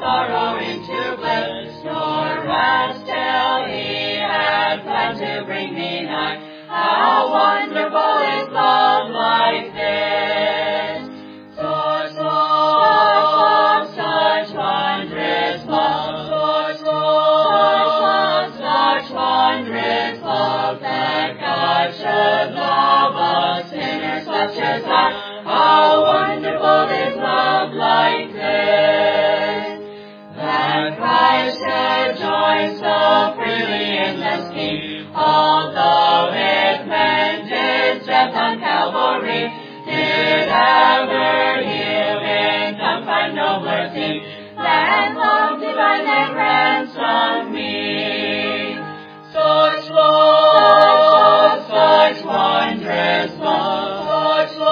sorrow into bliss, nor rest till He had planned to bring me nigh. How wonderful is love like this! Such love, such wondrous love, such wondrous love, that God should love a sinner such as I. How wonderful is love like this! That Christ should join so freely in the scheme, although it meant His death on Calvary, did ever human tongue find nobler theme than love divine that ransomed me. Such love, such wondrous love, such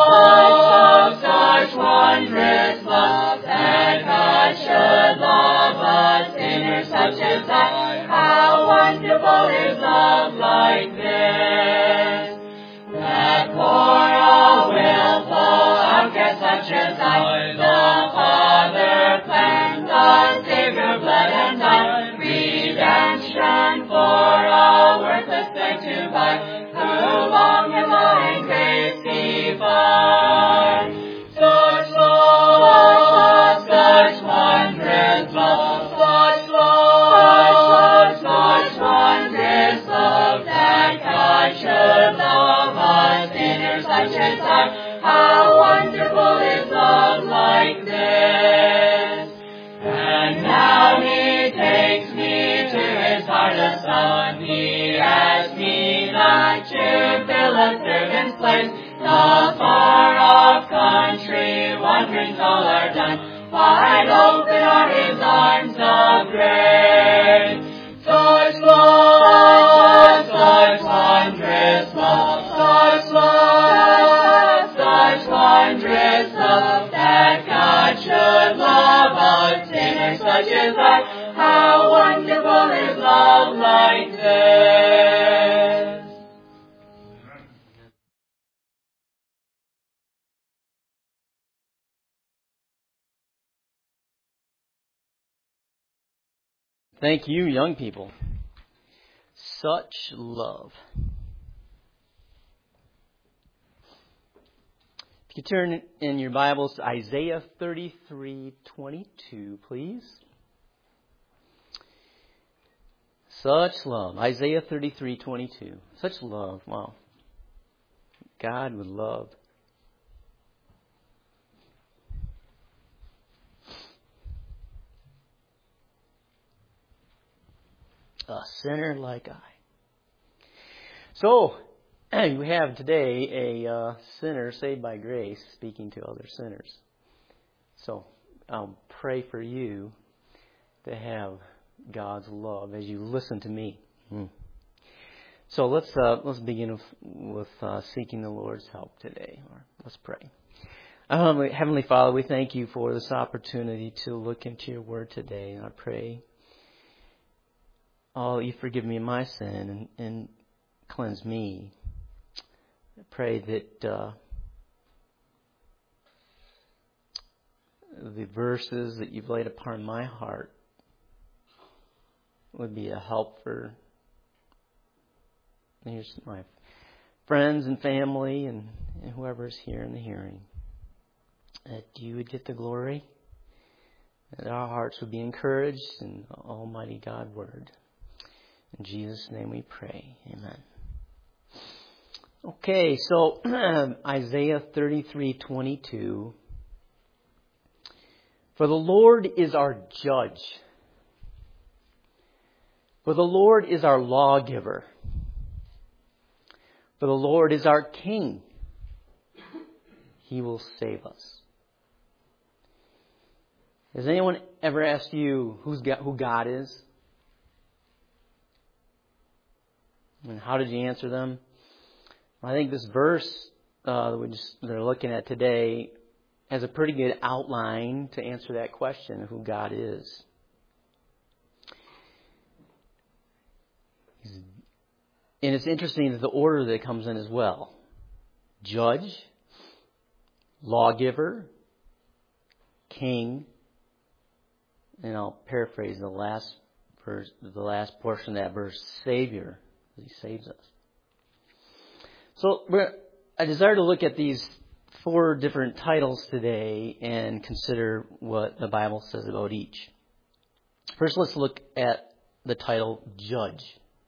love, such wondrous love, that God should love a sinner such as I. How wonderful is love like this! That poor, a willful outcast such as I, the Father planned, the Savior bled and died, redemption for a worthless thing to buy, who long in love and grace He find. Such love, such wondrous love, such love, such wondrous love, that God should love a sinner such as I. How wonderful is love like this! And now He takes me to His heart of Son. He asks me not to fill a servant's place. The far-off country wanderings all are done. Wide open are His arms of grace. Such love, such wondrous love, such love, such wondrous love, that God should love a sinner such as I. How wonderful is love like this! Thank you, young people. Such love. If you turn in your Bibles to Isaiah 33:22, please. Such love. Isaiah 33:22. Such love. Wow. God would love. A sinner like I. So, we have today a sinner saved by grace speaking to other sinners. So, I'll pray for you to have God's love as you listen to me. So let's begin with seeking the Lord's help today. Let's pray. Heavenly Father, we thank you for this opportunity to look into your word today. And I pray, you forgive me my sin and cleanse me. I pray that the verses that you've laid upon my heart would be a help for my friends and family and whoever is here in the hearing. That you would get the glory, that our hearts would be encouraged in the Almighty God Word. In Jesus' name we pray. Amen. Okay, so Isaiah 33:22. For the Lord is our judge. For the Lord is our lawgiver. For the Lord is our King. He will save us. Has anyone ever asked you who God is? And how did you answer them? I think this verse they're looking at today has a pretty good outline to answer that question of who God is. And it's interesting that the order that comes in as well. Judge, lawgiver, king, And I'll paraphrase the last verse, the last portion of that verse, Savior. He saves us. So I desire to look at these 4 different titles today and consider what the Bible says about each. First, let's look at the title Judge.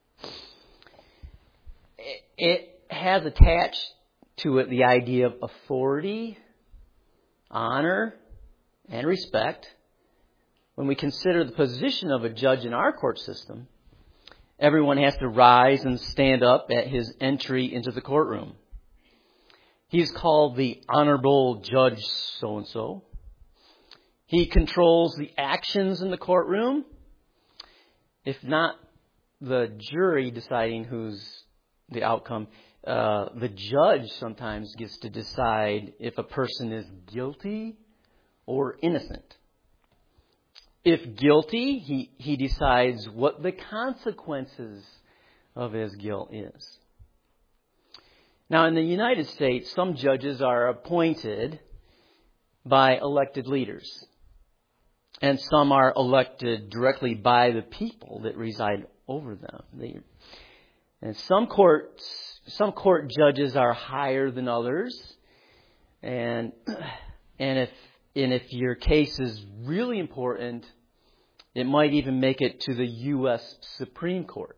It has attached to it the idea of authority, honor, and respect. When we consider the position of a judge in our court system, everyone has to rise and stand up at his entry into the courtroom. He's called the Honorable Judge so-and-so. He controls the actions in the courtroom. If not the jury deciding who's the outcome, the judge sometimes gets to decide if a person is guilty or innocent. If guilty, he decides what the consequences of his guilt is. Now, in the United States, some judges are appointed by elected leaders. And some are elected directly by the people that reside over them. And some court judges are higher than others. And if your case is really important, it might even make it to the U.S. Supreme Court.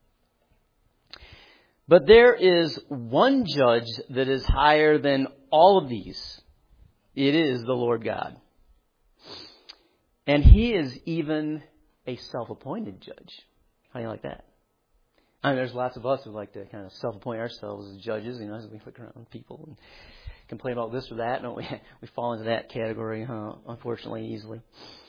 But there is one judge that is higher than all of these. It is the Lord God. And He is even a self-appointed judge. How do you like that? I mean, there's lots of us who like to kind of self-appoint ourselves as judges, as we look around people and complain about this or that. Don't we? We fall into that category, unfortunately, easily.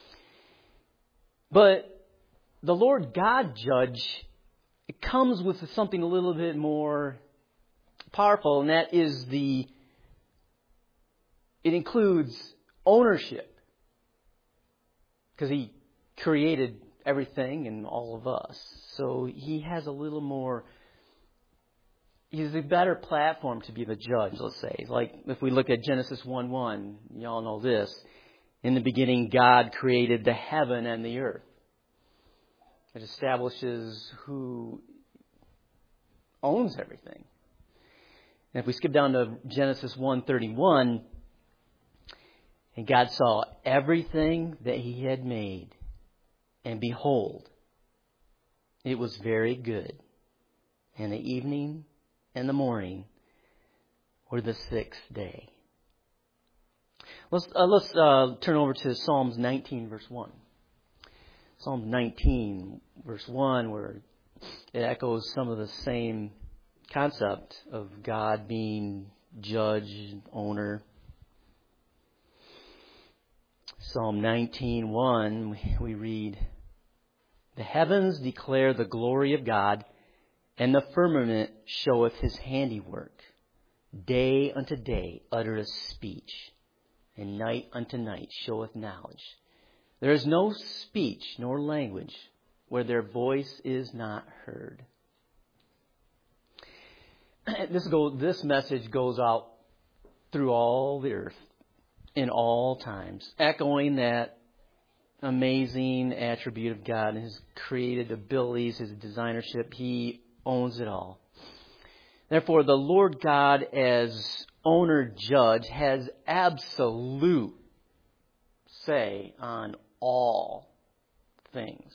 But the Lord God judge, it comes with something a little bit more powerful, and that is it includes ownership. Because He created everything and all of us. So He has a little more, He's a better platform to be the judge, let's say. Like if we look at Genesis 1:1, you all know this. In the beginning, God created the heaven and the earth. It establishes who owns everything. And if we skip down to Genesis 1:31, and God saw everything that He had made, and behold, it was very good. And the evening and the morning were the 6th day. Let's turn over to Psalms 19, verse 1. Psalm 19, verse 1, where it echoes some of the same concept of God being judge, owner. Psalm 19:1, we read, "The heavens declare the glory of God, and the firmament showeth His handiwork. Day unto day uttereth speech, and night unto night showeth knowledge. There is no speech nor language where their voice is not heard." This message goes out through all the earth in all times, echoing that amazing attribute of God and His created abilities, His designership. He owns it all. Therefore, the Lord God as owner judge has absolute say on all things.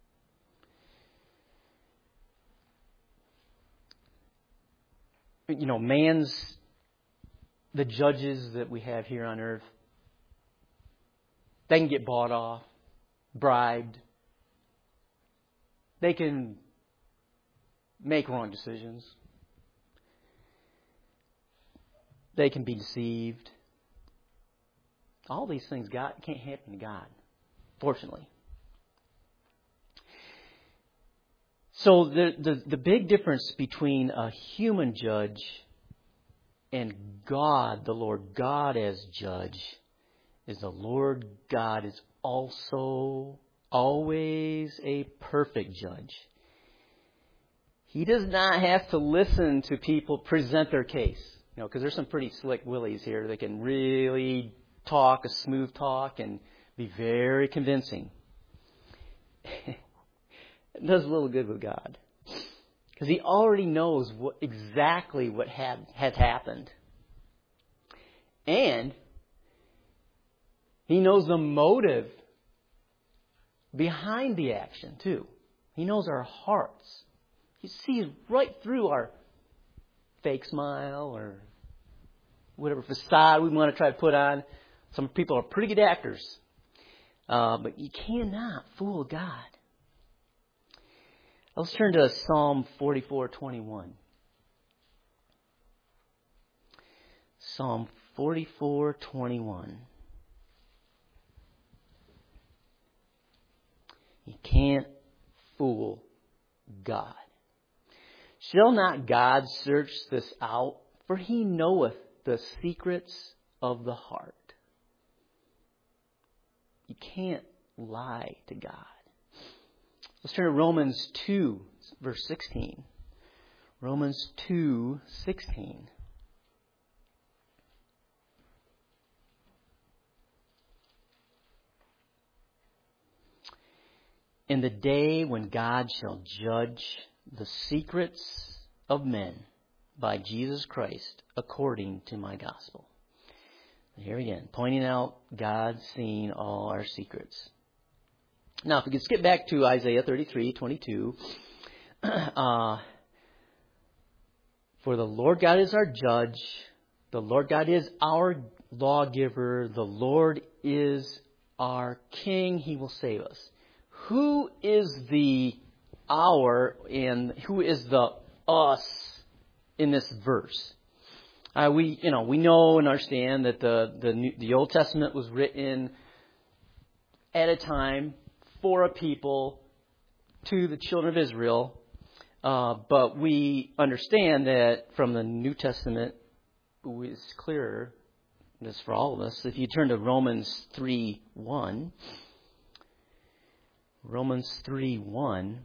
The judges that we have here on earth, they can get bought off, bribed. They can make wrong decisions. They can be deceived. All these things can't happen to God, fortunately. So the big difference between a human judge and God, the Lord God as judge, is the Lord God is also always a perfect judge. He does not have to listen to people present their case. Because there's some pretty slick willies here that can really talk a smooth talk and be very convincing. it does a little good with God. Because He already knows exactly what has happened. And He knows the motive behind the action, too. He knows our hearts. He sees right through our fake smile or whatever facade we want to try to put on. Some people are pretty good actors. But you cannot fool God. Let's turn to Psalm 44:21. Psalm 44:21. You can't fool God. Shall not God search this out? For He knoweth the secrets of the heart. You can't lie to God. Let's turn to Romans 2, verse 16. Romans 2:16. In the day when God shall judge the secrets of men by Jesus Christ according to my gospel. Here again, pointing out God seeing all our secrets. Now, if we could skip back to Isaiah 33:22. For the Lord God is our judge. The Lord God is our lawgiver. The Lord is our king. He will save us. Who is the our and who is the us in this verse? We know and understand that the Old Testament was written at a time for a people to the children of Israel, but we understand that from the New Testament it's clearer. This for all of us. If you turn to Romans 3:1, Romans 3:1.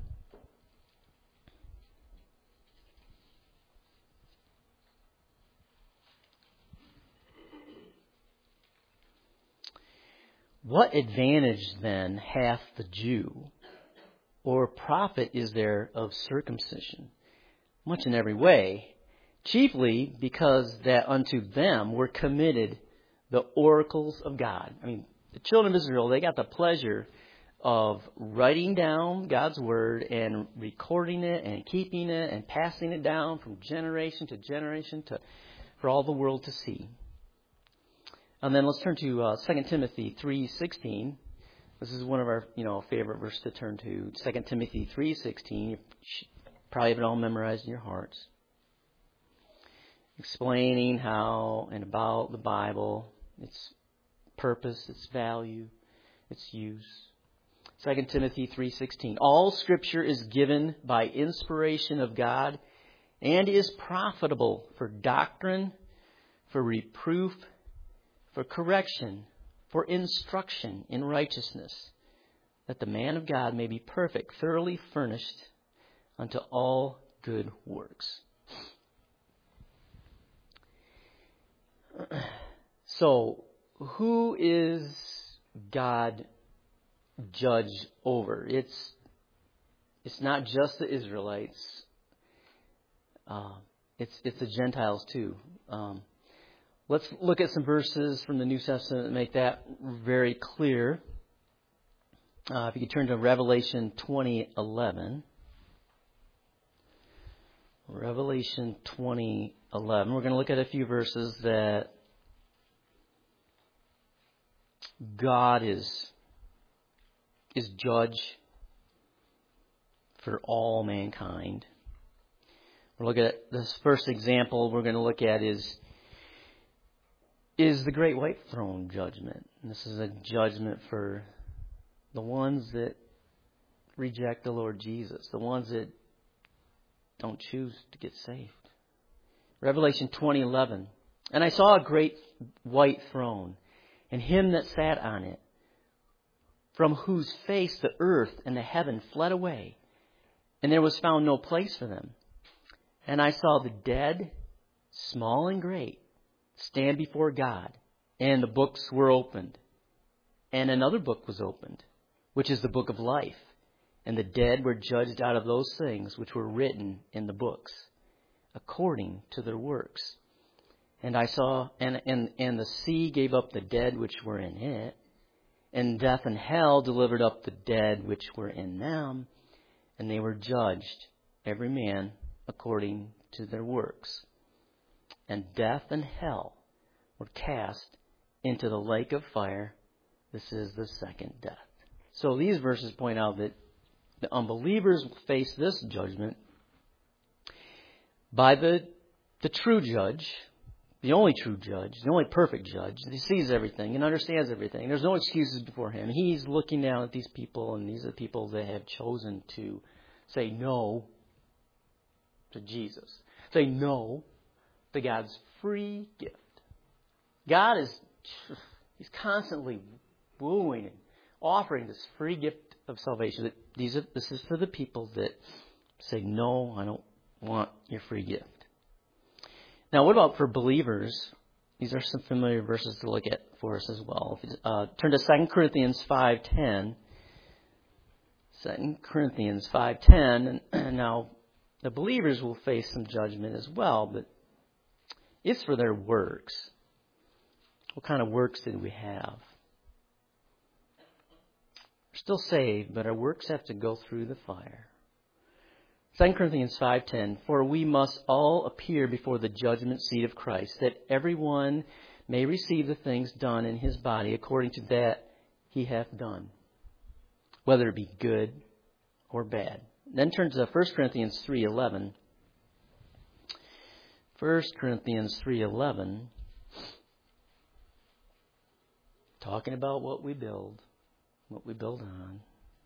What advantage then hath the Jew, or profit is there of circumcision? Much in every way, chiefly because that unto them were committed the oracles of God. I mean, the children of Israel, they got the pleasure of writing down God's word and recording it and keeping it and passing it down from generation to generation for all the world to see. And then let's turn to 2 Timothy 3:16. This is one of our favorite verses to turn to. 2 Timothy 3:16. You probably have it all memorized in your hearts. Explaining how and about the Bible, its purpose, its value, its use. 2 Timothy 3:16. All Scripture is given by inspiration of God and is profitable for doctrine, for reproof, for correction, for instruction in righteousness, that the man of God may be perfect, thoroughly furnished unto all good works. So, who is God judge over? It's not just the Israelites. It's the Gentiles too. Let's look at some verses from the New Testament that make that very clear. If you could turn to Revelation 20:11. Revelation 20:11. We're going to look at a few verses that God is judge for all mankind. We'll look at this first example we're going to look at is the Great White Throne judgment. And this is a judgment for the ones that reject the Lord Jesus, the ones that don't choose to get saved. Revelation 20:11. And I saw a great white throne, and him that sat on it, from whose face the earth and the heaven fled away, and there was found no place for them. And I saw the dead, small and great, stand before God, and the books were opened. And another book was opened, which is the book of life. and the dead were judged out of those things which were written in the books, according to their works. And I saw, and the sea gave up the dead which were in it, and death and hell delivered up the dead which were in them, and they were judged, every man according to their works. And death and hell were cast into the lake of fire. This is the second death. So these verses point out that the unbelievers will face this judgment by the true judge, the only true judge, the only perfect judge. He sees everything and understands everything. There's no excuses before him. He's looking down at these people, and these are the people that have chosen to say no to Jesus. Say no to God's free gift. God He's constantly wooing and offering this free gift of salvation. This is for the people that say, no, I don't want your free gift. Now, what about for believers? These are some familiar verses to look at for us as well. Turn to 2 Corinthians 5:10. 2 Corinthians 5:10. And now, the believers will face some judgment as well, but it's for their works. What kind of works did we have? We're still saved, but our works have to go through the fire. 2 Corinthians 5:10, for we must all appear before the judgment seat of Christ, that everyone may receive the things done in his body according to that he hath done, whether it be good or bad. Then turn to 1 Corinthians 3:11. 1 Corinthians 3:11, talking about what we build on.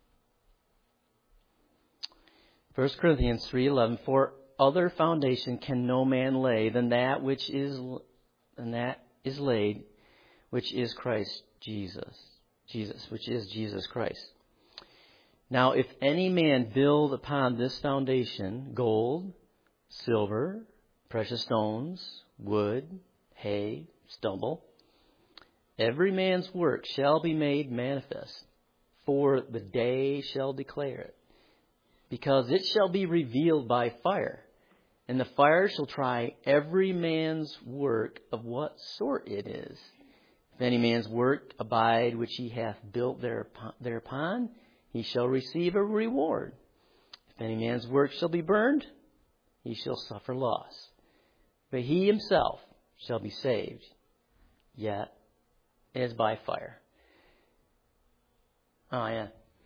1 Corinthians 3:11, for other foundation can no man lay than that which is laid, which is Christ Jesus, which is Jesus Christ. Now, if any man build upon this foundation gold, silver, precious stones, wood, hay, stubble, every man's work shall be made manifest, for the day shall declare it, because it shall be revealed by fire, and the fire shall try every man's work of what sort it is. If any man's work abide which he hath built thereupon, he shall receive a reward. If any man's work shall be burned, he shall suffer loss. But he himself shall be saved, yet as by fire. Oh, yeah.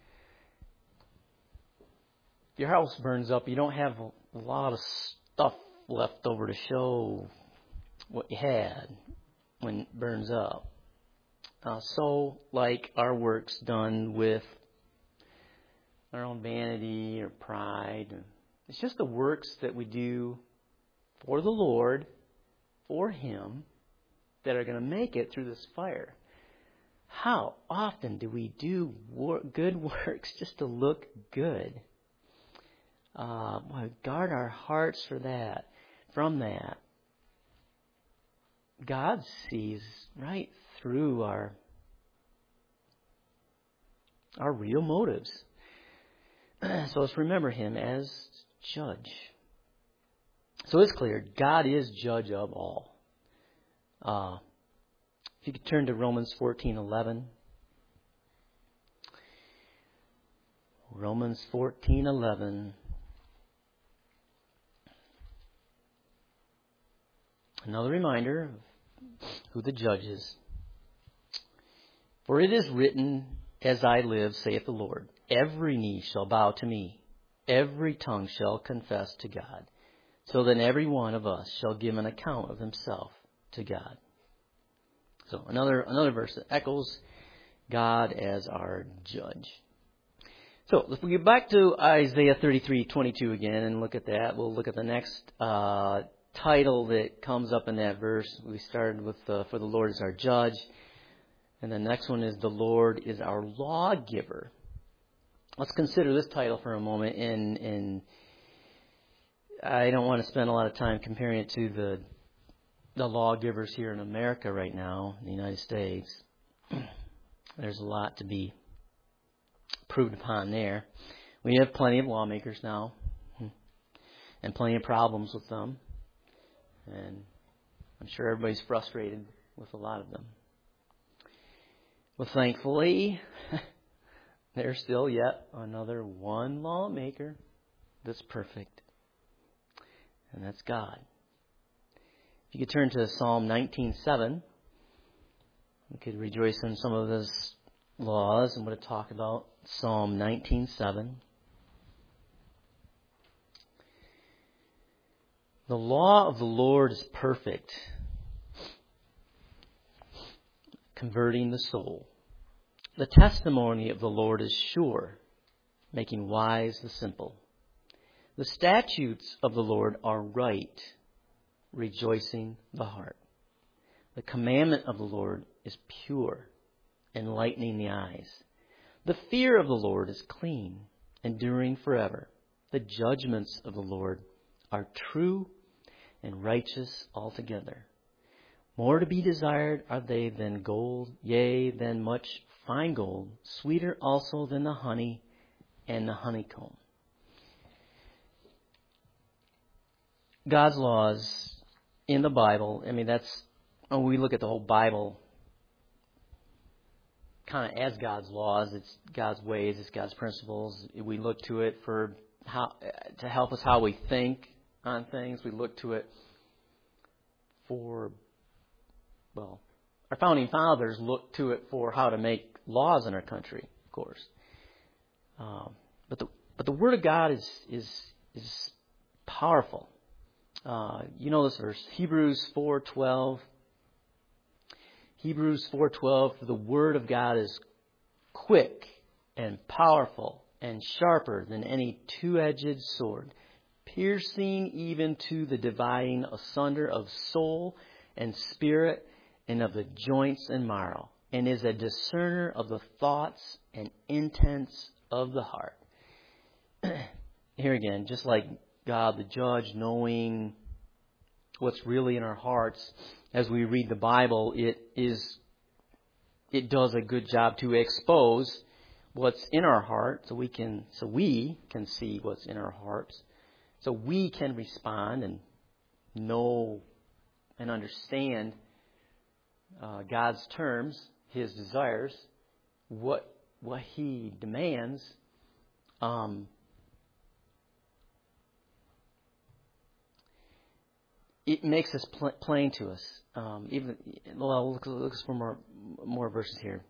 If your house burns up, you don't have a lot of stuff left over to show what you had when it burns up. So, like our works done with our own vanity or pride, it's just the works that we do for the Lord, for Him, that are going to make it through this fire. How often do we do good works just to look good? Guard our hearts from that. God sees right through our real motives. So let's remember Him as judge. So it's clear, God is judge of all. If you could turn to Romans 14:11. Romans 14:11. Another reminder of who the judge is. For it is written, as I live, saith the Lord, every knee shall bow to me, every tongue shall confess to God. So then every one of us shall give an account of himself to God. So another verse that echoes God as our judge. So if we get back to Isaiah 33:22 again and look at that, we'll look at the next title that comes up in that verse. We started with for the Lord is our judge. And the next one is the Lord is our lawgiver. Let's consider this title for a moment. And I don't want to spend a lot of time comparing it to the lawgivers here in America right now, in the United States. There's a lot to be proved upon there. We have plenty of lawmakers now and plenty of problems with them. And I'm sure everybody's frustrated with a lot of them. But thankfully, there's still yet another one lawmaker that's perfect. And that's God. If you could turn to Psalm 19:7, we could rejoice in some of His laws and what it talked about. Psalm 19:7. The law of the Lord is perfect, converting the soul. The testimony of the Lord is sure, making wise the simple. The statutes of the Lord are right, rejoicing the heart. The commandment of the Lord is pure, enlightening the eyes. The fear of the Lord is clean, enduring forever. The judgments of the Lord are true and righteous altogether. More to be desired are they than gold, yea, than much fine gold, sweeter also than the honey and the honeycomb. God's laws in the Bible, when we look at the whole Bible kind of as God's laws, it's God's ways, it's God's principles. We look to it to help us how we think on things. We look to it our founding fathers looked to it for how to make laws in our country, of course. But the Word of God is powerful. You know this verse, Hebrews 4:12. Hebrews 4:12, for the Word of God is quick and powerful and sharper than any two-edged sword, piercing even to the dividing asunder of soul and spirit and of the joints and marrow, and is a discerner of the thoughts and intents of the heart. Here again, just like God the judge, knowing what's really in our hearts, as we read the Bible, it does a good job to expose what's in our heart, so we can see what's in our hearts, so we can respond and know and understand God's terms, His desires, what He demands. It makes this plain to us. Look for more verses here.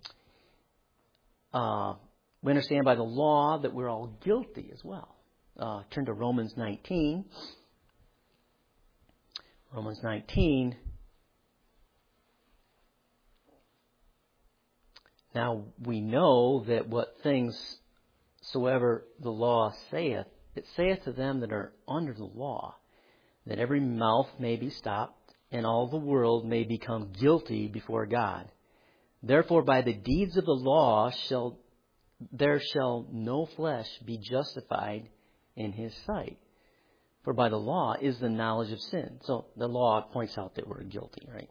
We understand by the law that we're all guilty as well. Turn to Romans 19. Romans 19. Now we know that what things soever the law saith, it saith to them that are under the law, that every mouth may be stopped, and all the world may become guilty before God. Therefore by the deeds of the law there shall no flesh be justified in His sight. For by the law is the knowledge of sin. So the law points out that we're guilty, right?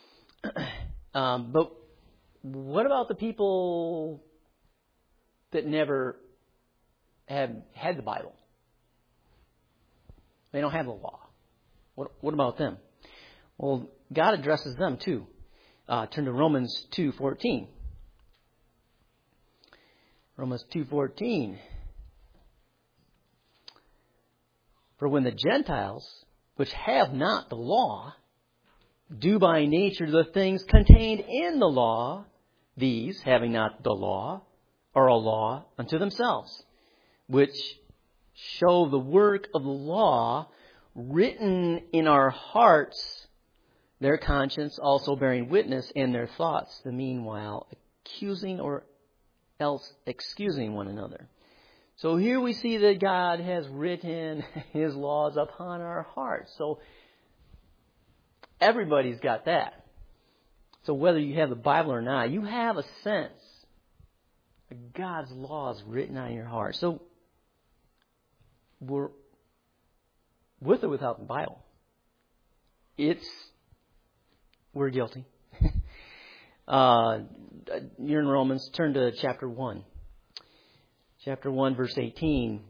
But what about the people that never have had the Bible? They don't have the law. What about them? Well, God addresses them too. Turn to Romans 2:14. Romans 2:14. For when the Gentiles, which have not the law, do by nature the things contained in the law, these, having not the law, are a law unto themselves, which show the work of the law written in our hearts, their conscience also bearing witness, and their thoughts the meanwhile accusing or else excusing one another. So here we see that God has written His laws upon our hearts. So everybody's got that. So whether you have the Bible or not, you have a sense of God's laws written on your heart. So we're with or without the Bible, we're guilty. You're in Romans. Turn to chapter 1. chapter 1, verse 18.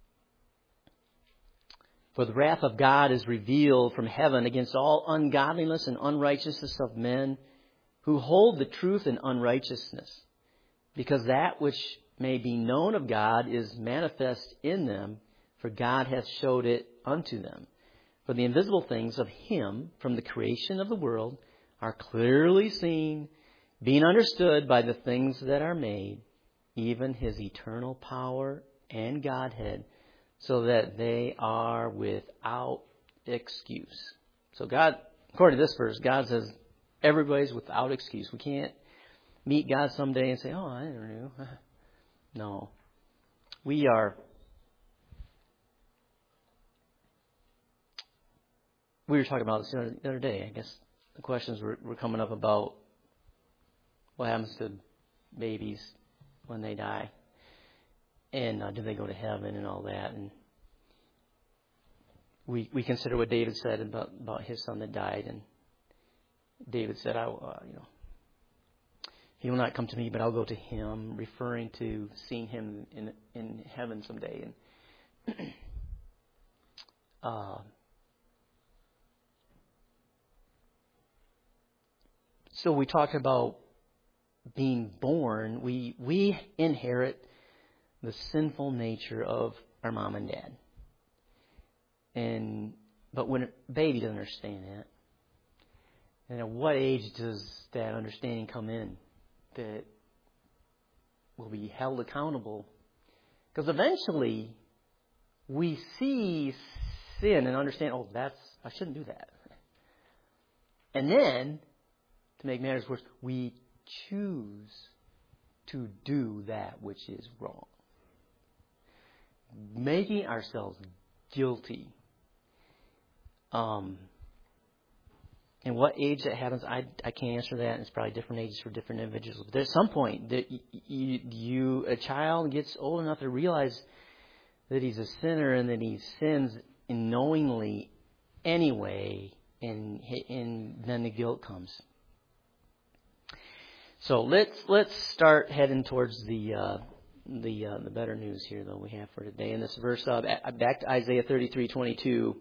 For the wrath of God is revealed from heaven against all ungodliness and unrighteousness of men who hold the truth in unrighteousness, because that which may be known of God is manifest in them, for God hath showed it unto them. For the invisible things of Him from the creation of the world are clearly seen, being understood by the things that are made, even His eternal power and Godhead, so that they are without excuse. So God, according to this verse, God says everybody's without excuse. We can't meet God someday and say, oh, I never knew. No. We were talking about this the other day. I guess the questions were coming up about what happens to babies when they die. And do they go to heaven and all that? And we consider what David said about his son that died. And David said, he will not come to me, but I'll go to him, referring to seeing him in heaven someday. And so we talked about being born. We inherit the sinful nature of our mom and dad. But when a baby doesn't understand that, and at what age does that understanding come in that will be held accountable? Because eventually we see sin and understand, I shouldn't do that. And then, to make matters worse, we choose to do that which is wrong, making ourselves guilty. And what age that happens, I can't answer that. And it's probably different ages for different individuals. But there's some point that a child gets old enough to realize that he's a sinner and that he sins knowingly anyway, and then the guilt comes. So let's start heading towards the better news here that we have for today. In this verse, back to Isaiah 33:22.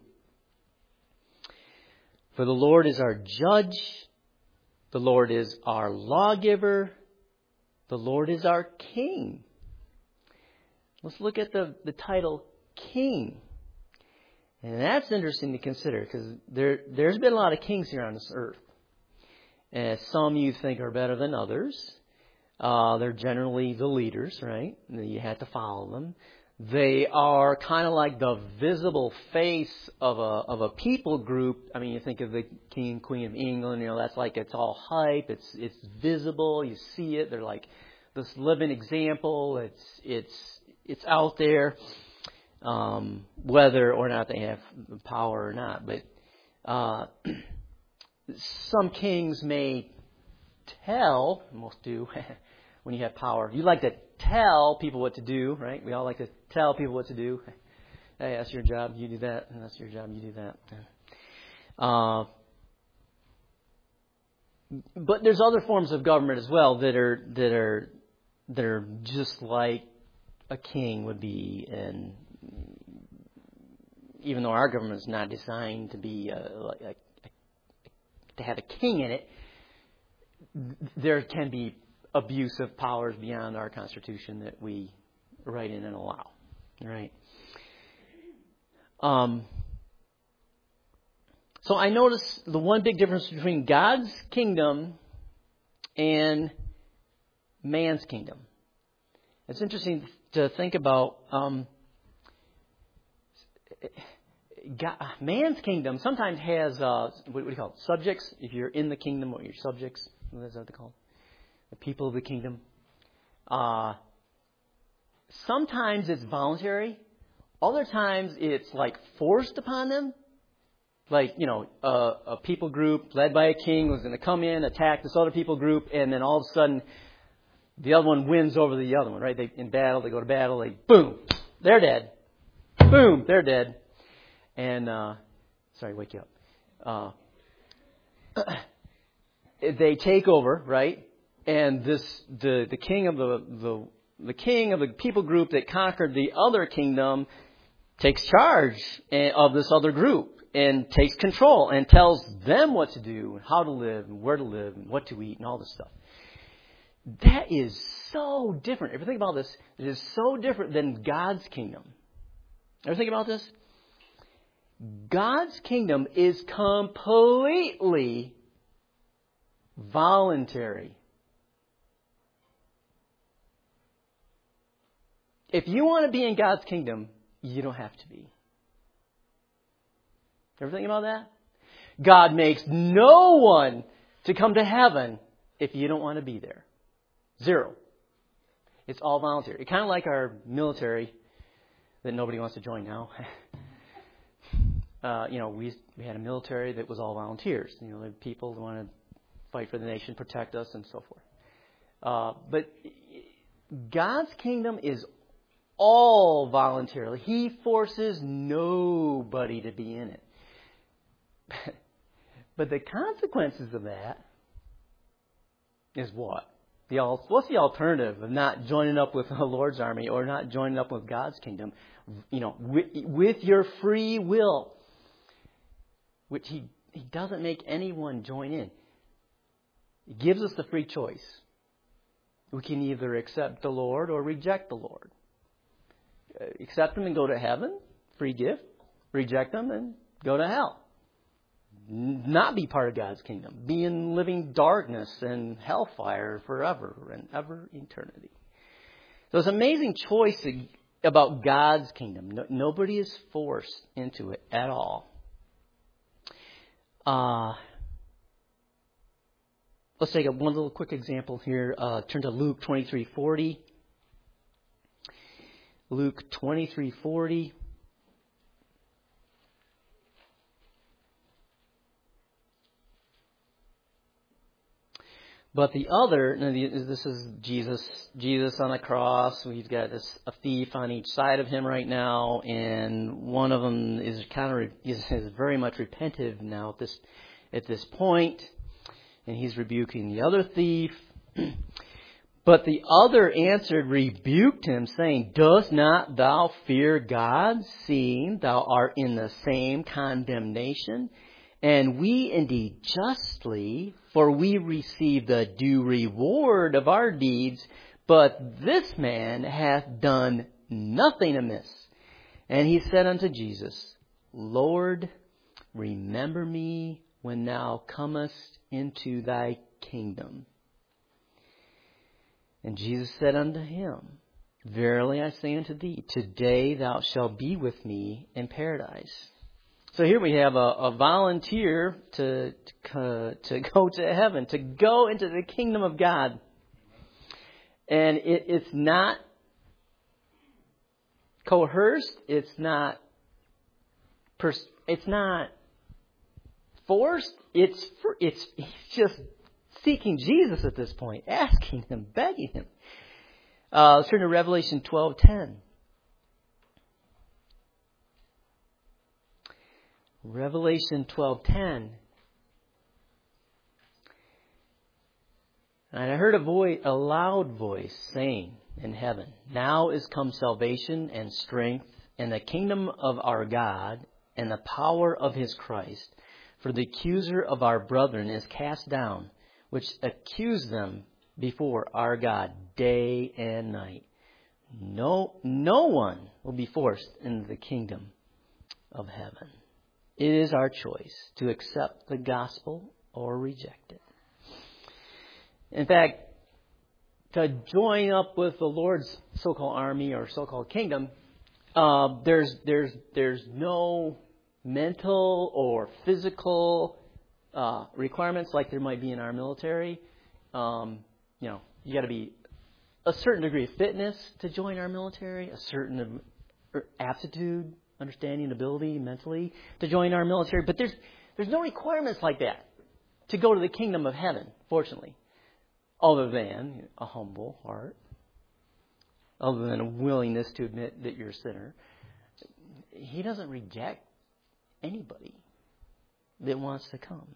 For the Lord is our judge, the Lord is our lawgiver, the Lord is our king. Let's look at the title king. And that's interesting to consider, because there's been a lot of kings here on this earth. And some you think are better than others. They're generally the leaders, right? You have to follow them. They are kind of like the visible face of a people group. I mean, you think of the King and Queen of England. That's like it's all hype. It's visible. You see it. They're like this living example. It's out there, whether or not they have the power or not. But some kings may tell, most do, when you have power. You like to tell people what to do, right? We all like to tell people what to do. Hey, that's your job, you do that. And that's your job, you do that. But there's other forms of government as well that are just like a king would be. And even though our government is not designed to be to have a king in it, there can be abuse of powers beyond our Constitution that we write in and allow. Right? So I notice the one big difference between God's kingdom and man's kingdom. It's interesting to think about man's kingdom sometimes has, what do you call it, subjects. If you're in the kingdom, what are your subjects? What is that called? The people of the kingdom. Sometimes it's voluntary. Other times it's like forced upon them. Like, a people group led by a king was going to come in, attack this other people group, and then all of a sudden the other one wins over the other one, right? In battle, they go to battle, boom, they're dead. Boom, they're dead. And, wake you up. They take over, right? And the king of the king of the people group that conquered the other kingdom takes charge of this other group and takes control and tells them what to do and how to live and where to live and what to eat and all this stuff. That is so different. If you think about this, it is so different than God's kingdom. Ever think about this? God's kingdom is completely voluntary. If you want to be in God's kingdom, you don't have to be. Ever think about that? God makes no one to come to heaven if you don't want to be there. Zero. It's all voluntary. It's kind of like our military that nobody wants to join now. We had a military that was all volunteers. The people who want to fight for the nation, protect us, and so forth. But God's kingdom is all voluntarily. He forces nobody to be in it. But the consequences of that is what? What's the alternative of not joining up with the Lord's army or not joining up with God's kingdom? With your free will, which He doesn't make anyone join in. He gives us the free choice. We can either accept the Lord or reject the Lord. Accept Him and go to heaven, free gift. Reject Him and go to hell. Not be part of God's kingdom. Be in living darkness and hellfire forever and ever eternity. So it's an amazing choice about God's kingdom. Nobody is forced into it at all. Let's take one little quick example here. Turn to Luke 23:40. Luke 23:40. But the other, this is Jesus on a cross. We've got a thief on each side of him right now, and one of them is is very much repentive now at this point, and he's rebuking the other thief. But the other answered, rebuked him, saying, "Dost not thou fear God, seeing thou art in the same condemnation? And we indeed justly, for we receive the due reward of our deeds, but this man hath done nothing amiss." And he said unto Jesus, "Lord, remember me when thou comest into thy kingdom." And Jesus said unto him, "Verily I say unto thee, today thou shalt be with me in paradise." So here we have a volunteer to go to heaven, to go into the kingdom of God. And it's not coerced. It's not forced. It's just seeking Jesus at this point, asking Him, begging Him. Let's turn to Revelation 12:10. Revelation 12:10. And I heard a loud voice saying in heaven, "Now is come salvation and strength and the kingdom of our God and the power of His Christ. For the accuser of our brethren is cast down, which accused them before our God day and night. No one will be forced into the kingdom of heaven." It is our choice to accept the gospel or reject it. In fact, to join up with the Lord's so-called army or so-called kingdom, there's no mental or physical requirements like there might be in our military. You got to be a certain degree of fitness to join our military, a certain aptitude, understanding, ability, mentally to join our military. But there's no requirements like that to go to the kingdom of heaven, fortunately, other than a humble heart, other than a willingness to admit that you're a sinner. He doesn't reject anybody that wants to come.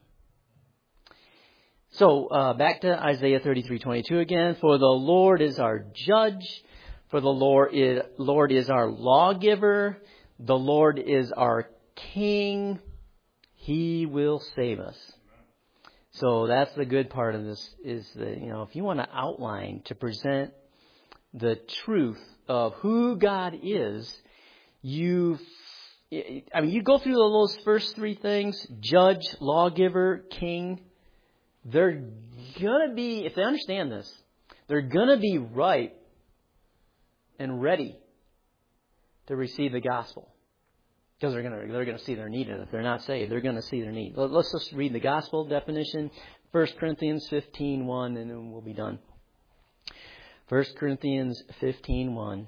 So back to Isaiah 33:22 again. "For the Lord is our judge, For the Lord is our lawgiver. The Lord is our King. He will save us. So that's the good part of this, is that, if you want to outline, to present the truth of who God is, you go through those first three things: judge, lawgiver, king. They're going to be, if they understand this, they're going to be ripe and ready to receive the gospel. Because they're going to see their need in it. If they're not saved, they're going to see their need. Let's just read the gospel definition, 1 Corinthians 15:1, and then we'll be done. 1 Corinthians 15:1.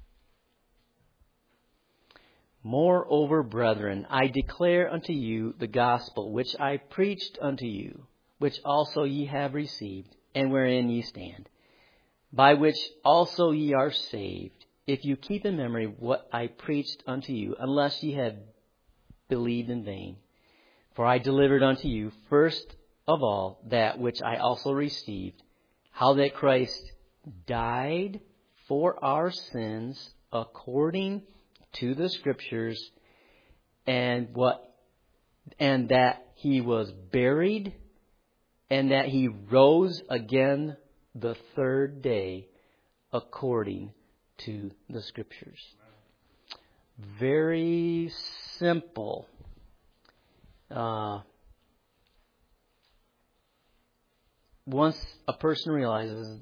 Moreover, brethren, I declare unto you the gospel which I preached unto you, which also ye have received, and wherein ye stand, by which also ye are saved, if you keep in memory what I preached unto you, unless ye have believed in vain. For I delivered unto you first of all that which I also received, how that Christ died for our sins according to the Scriptures, and that he was buried, and that he rose again the third day according to the Scriptures. Very simple. Once a person realizes,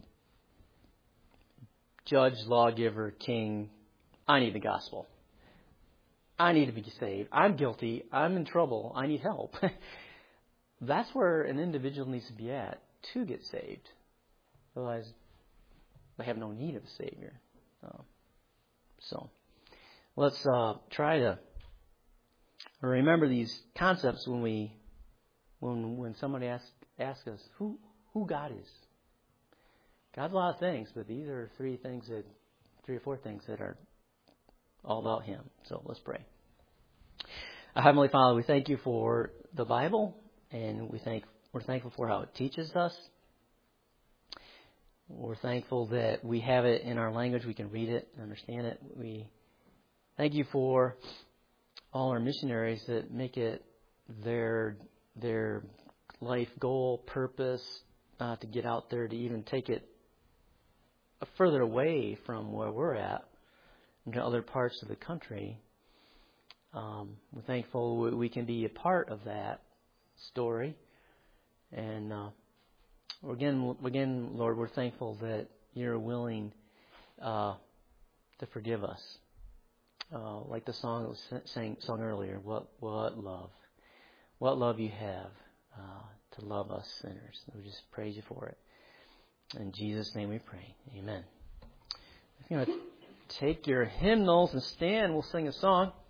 judge, lawgiver, king, I need the gospel. I need to be saved. I'm guilty. I'm in trouble. I need help. That's where an individual needs to be at to get saved. Otherwise, they have no need of a Savior. So, let's try to remember these concepts when somebody asks us who God is. God's a lot of things, but these are three or four things that are all about Him. So let's pray. Heavenly Father, we thank you for the Bible, and we're thankful for how it teaches us. We're thankful that we have it in our language. We can read it and understand it. We thank you for all our missionaries that make it their life goal, purpose, to get out there, to even take it further away from where we're at, into other parts of the country. We're thankful we can be a part of that story. And again, Lord, we're thankful that you're willing to forgive us. Like the song that was sung earlier, what love you have to love us sinners. We just praise you for it. In Jesus' name we pray. Amen. If you want to take your hymnals and stand, we'll sing a song.